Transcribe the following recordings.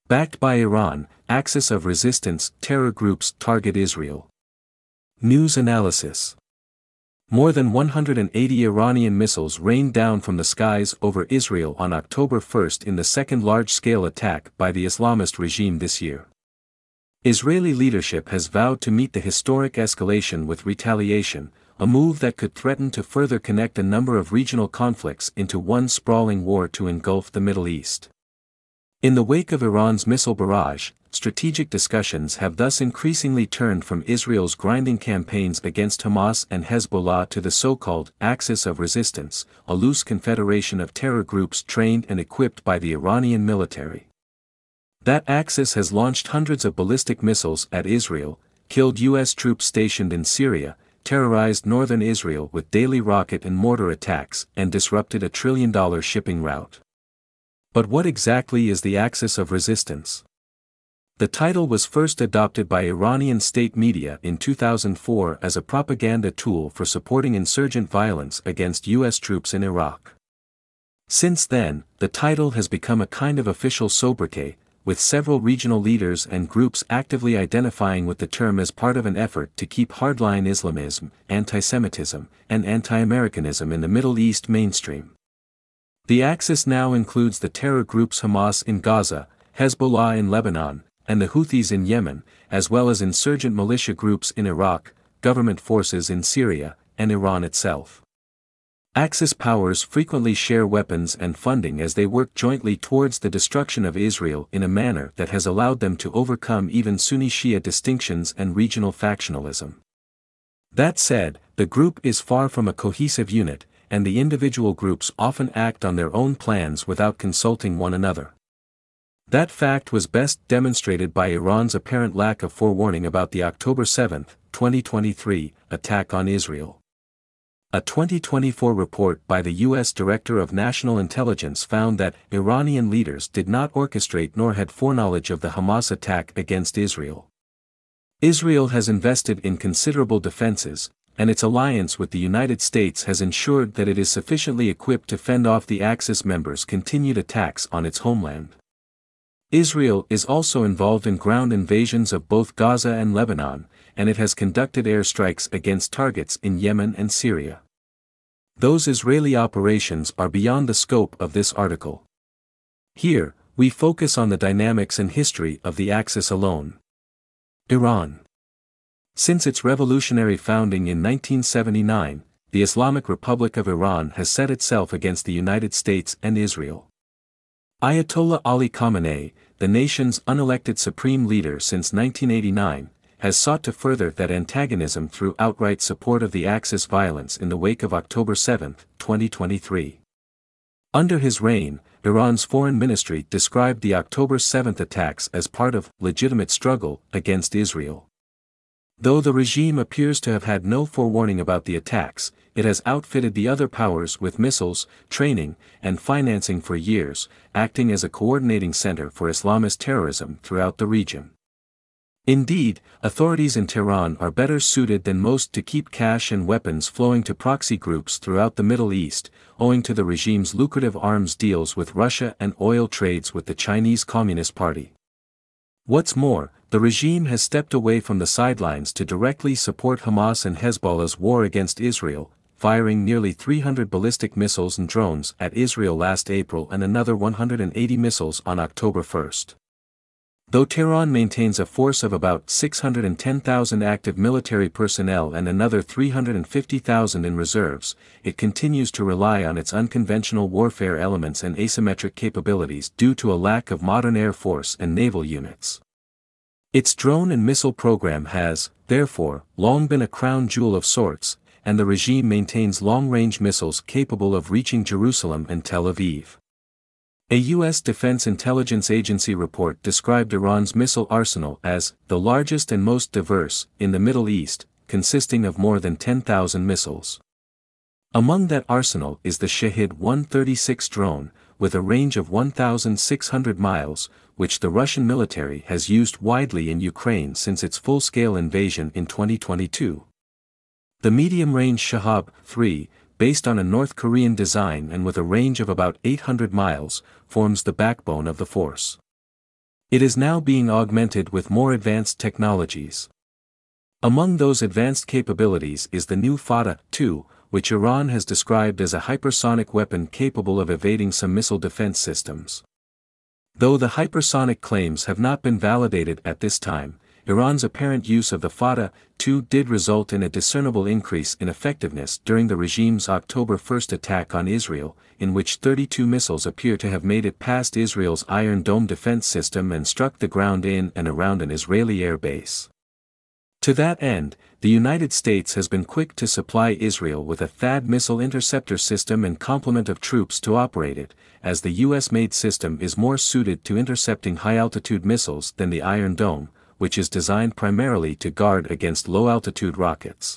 Backed by Iran, Axis of Resistance terror groups target Israel. News analysis. More than 180 Iranian missiles rained down from the skies over Israel on October 1 in the second large-scale attack by the Islamist regime this year. Israeli leadership has vowed to meet the historic escalation with retaliation, a move that could threaten to further connect a number of regional conflicts into one sprawling war to engulf the Middle East. In the wake of Iran's missile barrage, strategic discussions have thus increasingly turned from Israel's grinding campaigns against Hamas and Hezbollah to the so-called Axis of Resistance, a loose confederation of terror groups trained and equipped by the Iranian military. That axis has launched hundreds of ballistic missiles at Israel, killed U.S. troops stationed in Syria, terrorized northern Israel with daily rocket and mortar attacks, and disrupted a $1 trillion shipping route. But what exactly is the Axis of Resistance? The title was first adopted by Iranian state media in 2004 as a propaganda tool for supporting insurgent violence against U.S. troops in Iraq. Since then, the title has become a kind of official sobriquet, with several regional leaders and groups actively identifying with the term as part of an effort to keep hardline Islamism, anti-Semitism, and anti-Americanism in the Middle East mainstream. The Axis now includes the terror groups Hamas in Gaza, Hezbollah in Lebanon, and the Houthis in Yemen, as well as insurgent militia groups in Iraq, government forces in Syria, and Iran itself. Axis powers frequently share weapons and funding as they work jointly towards the destruction of Israel in a manner that has allowed them to overcome even Sunni-Shia distinctions and regional factionalism. That said, the group is far from a cohesive unit, and the individual groups often act on their own plans without consulting one another. That fact was best demonstrated by Iran's apparent lack of forewarning about the October 7, 2023, attack on Israel. A 2024 report by the U.S. Director of National Intelligence found that Iranian leaders did not orchestrate nor had foreknowledge of the Hamas attack against Israel. Israel has invested in considerable defenses, and its alliance with the United States has ensured that it is sufficiently equipped to fend off the Axis members' continued attacks on its homeland. Israel is also involved in ground invasions of both Gaza and Lebanon, and it has conducted airstrikes against targets in Yemen and Syria. Those Israeli operations are beyond the scope of this article. Here, we focus on the dynamics and history of the Axis alone. Iran. Since its revolutionary founding in 1979, the Islamic Republic of Iran has set itself against the United States and Israel. Ayatollah Ali Khamenei, the nation's unelected supreme leader since 1989, has sought to further that antagonism through outright support of the Axis violence in the wake of October 7, 2023. Under his reign, Iran's foreign ministry described the October 7 attacks as part of legitimate struggle against Israel. Though the regime appears to have had no forewarning about the attacks, it has outfitted the other powers with missiles, training, and financing for years, acting as a coordinating center for Islamist terrorism throughout the region. Indeed, authorities in Tehran are better suited than most to keep cash and weapons flowing to proxy groups throughout the Middle East, owing to the regime's lucrative arms deals with Russia and oil trades with the Chinese Communist Party. What's more, the regime has stepped away from the sidelines to directly support Hamas and Hezbollah's war against Israel, firing nearly 300 ballistic missiles and drones at Israel last April and another 180 missiles on October 1. Though Tehran maintains a force of about 610,000 active military personnel and another 350,000 in reserves, it continues to rely on its unconventional warfare elements and asymmetric capabilities due to a lack of modern air force and naval units. Its drone and missile program has, therefore, long been a crown jewel of sorts, and the regime maintains long-range missiles capable of reaching Jerusalem and Tel Aviv. A U.S. Defense Intelligence Agency report described Iran's missile arsenal as the largest and most diverse in the Middle East, consisting of more than 10,000 missiles. Among that arsenal is the Shahid-136 drone, with a range of 1,600 miles, which the Russian military has used widely in Ukraine since its full-scale invasion in 2022. The medium-range Shahab-3, based on a North Korean design and with a range of about 800 miles, forms the backbone of the force. It is now being augmented with more advanced technologies. Among those advanced capabilities is the new Fateh-2, which Iran has described as a hypersonic weapon capable of evading some missile defense systems. Though the hypersonic claims have not been validated at this time, Iran's apparent use of the Fateh-2 did result in a discernible increase in effectiveness during the regime's October 1 attack on Israel, in which 32 missiles appear to have made it past Israel's Iron Dome defense system and struck the ground in and around an Israeli air base. To that end, the United States has been quick to supply Israel with a THAAD missile interceptor system and complement of troops to operate it, as the US-made system is more suited to intercepting high-altitude missiles than the Iron Dome, which is designed primarily to guard against low-altitude rockets.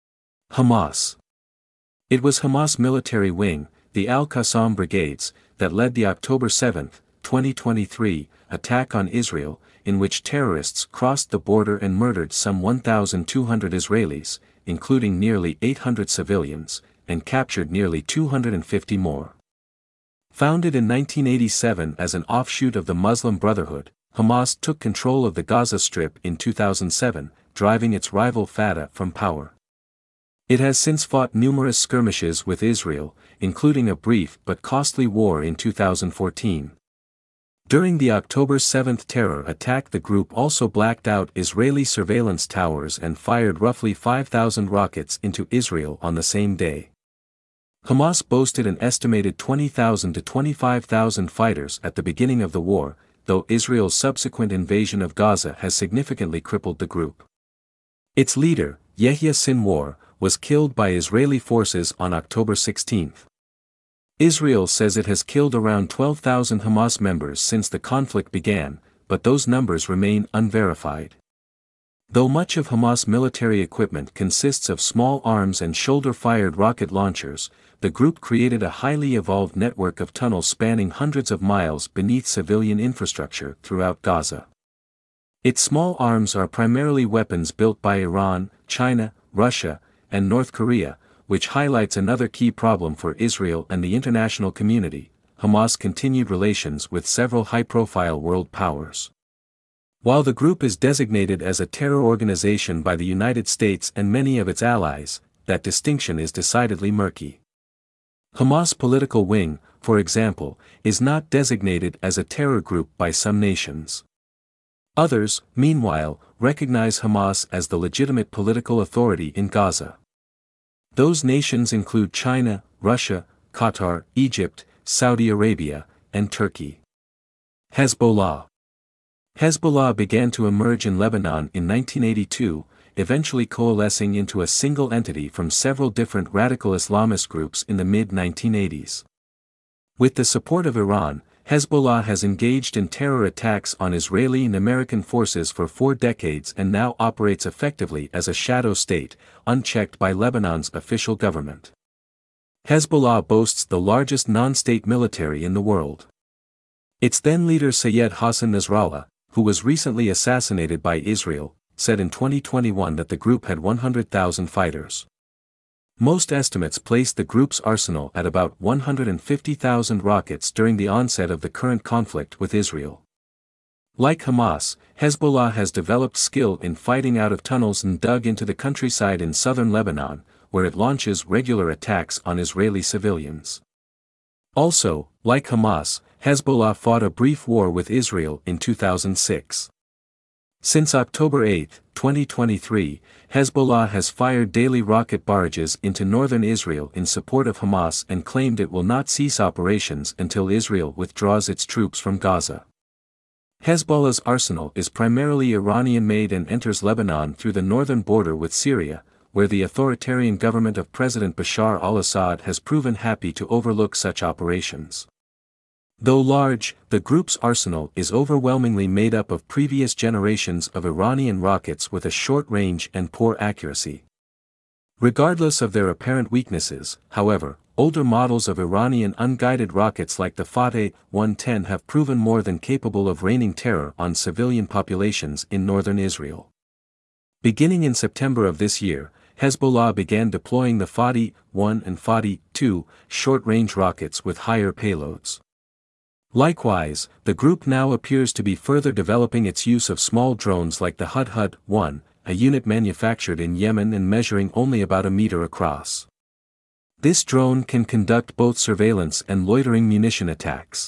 Hamas. It was Hamas military wing, the Al-Qassam brigades, that led the October 7, 2023, attack on Israel, in which terrorists crossed the border and murdered some 1,200 Israelis, including nearly 800 civilians, and captured nearly 250 more. Founded in 1987 as an offshoot of the Muslim Brotherhood, Hamas took control of the Gaza Strip in 2007, driving its rival Fatah from power. It has since fought numerous skirmishes with Israel, including a brief but costly war in 2014. During the October 7 terror attack, the group also blacked out Israeli surveillance towers and fired roughly 5,000 rockets into Israel on the same day. Hamas boasted an estimated 20,000 to 25,000 fighters at the beginning of the war, though Israel's subsequent invasion of Gaza has significantly crippled the group. Its leader, Yahya Sinwar, was killed by Israeli forces on October 16. Israel says it has killed around 12,000 Hamas members since the conflict began, but those numbers remain unverified. Though much of Hamas military equipment consists of small arms and shoulder-fired rocket launchers, the group created a highly evolved network of tunnels spanning hundreds of miles beneath civilian infrastructure throughout Gaza. Its small arms are primarily weapons built by Iran, China, Russia, and North Korea, which highlights another key problem for Israel and the international community: Hamas' continued relations with several high-profile world powers. While the group is designated as a terror organization by the United States and many of its allies, that distinction is decidedly murky. Hamas' political wing, for example, is not designated as a terror group by some nations. Others, meanwhile, recognize Hamas as the legitimate political authority in Gaza. Those nations include China, Russia, Qatar, Egypt, Saudi Arabia, and Turkey. Hezbollah. Hezbollah began to emerge in Lebanon in 1982, eventually coalescing into a single entity from several different radical Islamist groups in the mid-1980s. With the support of Iran, Hezbollah has engaged in terror attacks on Israeli and American forces for 4 decades and now operates effectively as a shadow state, unchecked by Lebanon's official government. Hezbollah boasts the largest non-state military in the world. Its then-leader Sayed Hassan Nasrallah, who was recently assassinated by Israel, said in 2021 that the group had 100,000 fighters. Most estimates place the group's arsenal at about 150,000 rockets during the onset of the current conflict with Israel. Like Hamas, Hezbollah has developed skill in fighting out of tunnels and dug into the countryside in southern Lebanon, where it launches regular attacks on Israeli civilians. Also, like Hamas, Hezbollah fought a brief war with Israel in 2006. Since October 8, 2023, Hezbollah has fired daily rocket barrages into northern Israel in support of Hamas and claimed it will not cease operations until Israel withdraws its troops from Gaza. Hezbollah's arsenal is primarily Iranian-made and enters Lebanon through the northern border with Syria, where the authoritarian government of President Bashar al-Assad has proven happy to overlook such operations. Though large, the group's arsenal is overwhelmingly made up of previous generations of Iranian rockets with a short range and poor accuracy. Regardless of their apparent weaknesses, however, older models of Iranian unguided rockets like the Fateh-110 have proven more than capable of raining terror on civilian populations in northern Israel. Beginning in September of this year, Hezbollah began deploying the Fateh-1 and Fateh-2 short-range rockets with higher payloads. Likewise, the group now appears to be further developing its use of small drones like the Hudhud-1, a unit manufactured in Yemen and measuring only about a meter across. This drone can conduct both surveillance and loitering munition attacks.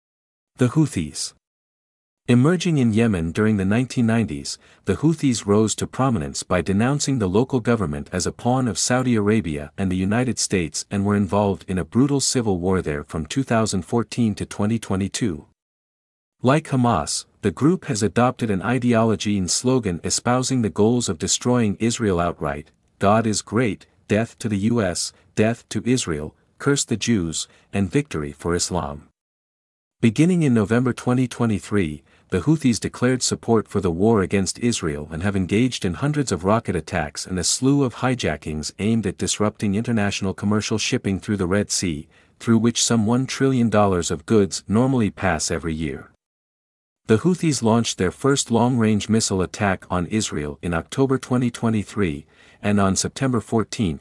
The Houthis. Emerging in Yemen during the 1990s, the Houthis rose to prominence by denouncing the local government as a pawn of Saudi Arabia and the United States and were involved in a brutal civil war there from 2014 to 2022. Like Hamas, the group has adopted an ideology and slogan espousing the goals of destroying Israel outright: God is great, death to the US, death to Israel, curse the Jews, and victory for Islam. Beginning in November 2023, the Houthis declared support for the war against Israel and have engaged in hundreds of rocket attacks and a slew of hijackings aimed at disrupting international commercial shipping through the Red Sea, through which some $1 trillion of goods normally pass every year. The Houthis launched their first long-range missile attack on Israel in October 2023, and on September 14,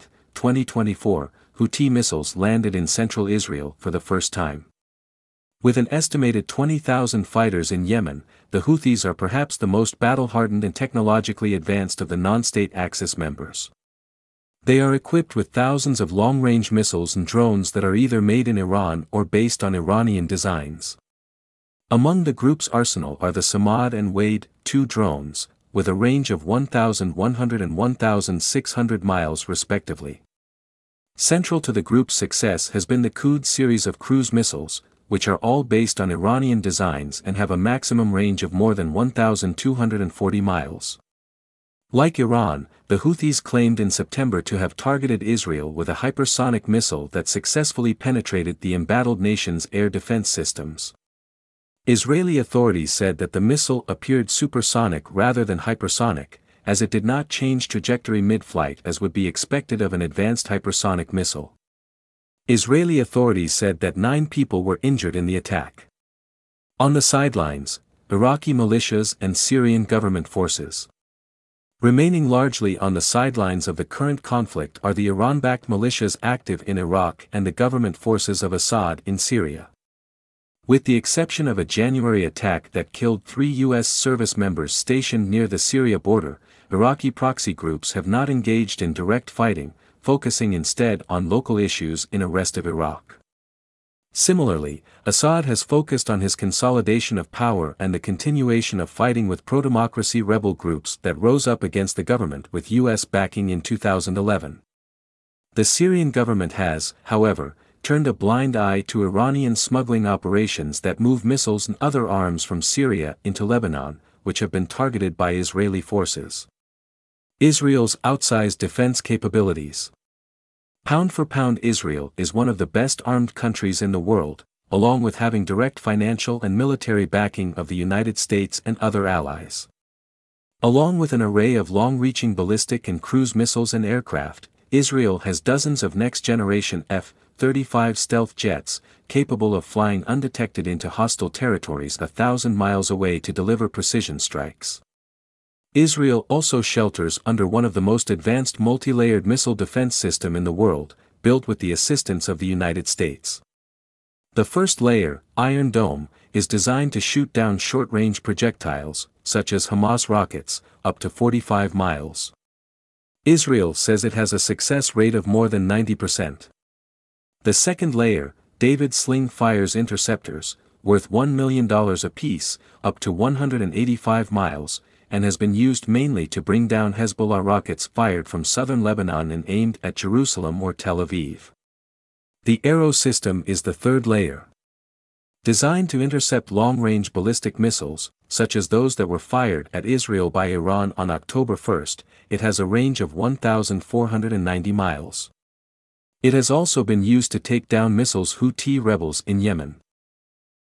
2024, Houthi missiles landed in central Israel for the first time. With an estimated 20,000 fighters in Yemen, the Houthis are perhaps the most battle-hardened and technologically advanced of the non-state Axis members. They are equipped with thousands of long-range missiles and drones that are either made in Iran or based on Iranian designs. Among the group's arsenal are the Samad and Wade 2 drones, with a range of 1,100 and 1,600 miles respectively. Central to the group's success has been the Qud series of cruise missiles, which are all based on Iranian designs and have a maximum range of more than 1,240 miles. Like Iran, the Houthis claimed in September to have targeted Israel with a hypersonic missile that successfully penetrated the embattled nation's air defense systems. Israeli authorities said that the missile appeared supersonic rather than hypersonic, as it did not change trajectory mid-flight as would be expected of an advanced hypersonic missile. Israeli authorities said that 9 people were injured in the attack. On the sidelines, Iraqi militias and Syrian government forces. Remaining largely on the sidelines of the current conflict are the Iran-backed militias active in Iraq and the government forces of Assad in Syria. With the exception of a January attack that killed 3 U.S. service members stationed near the Syria border, Iraqi proxy groups have not engaged in direct fighting, focusing instead on local issues in the rest of Iraq. Similarly, Assad has focused on his consolidation of power and the continuation of fighting with pro-democracy rebel groups that rose up against the government with U.S. backing in 2011. The Syrian government has, however, turned a blind eye to Iranian smuggling operations that move missiles and other arms from Syria into Lebanon, which have been targeted by Israeli forces. Israel's outsized defense capabilities. Pound for pound, Israel is one of the best armed countries in the world, along with having direct financial and military backing of the United States and other allies. Along with an array of long-reaching ballistic and cruise missiles and aircraft, Israel has dozens of next-generation F-35 stealth jets, capable of flying undetected into hostile territories 1,000 miles away to deliver precision strikes. Israel also shelters under one of the most advanced multi-layered missile defense system in the world, built with the assistance of the United States. The first layer, Iron Dome, is designed to shoot down short-range projectiles, such as Hamas rockets, up to 45 miles. Israel says it has a success rate of more than 90%. The second layer, David Sling fires interceptors, worth $1 million apiece, up to 185 miles, and has been used mainly to bring down Hezbollah rockets fired from southern Lebanon and aimed at Jerusalem or Tel Aviv. The Arrow system is the third layer. Designed to intercept long-range ballistic missiles, such as those that were fired at Israel by Iran on October 1, it has a range of 1,490 miles. It has also been used to take down missiles Houthi rebels in Yemen.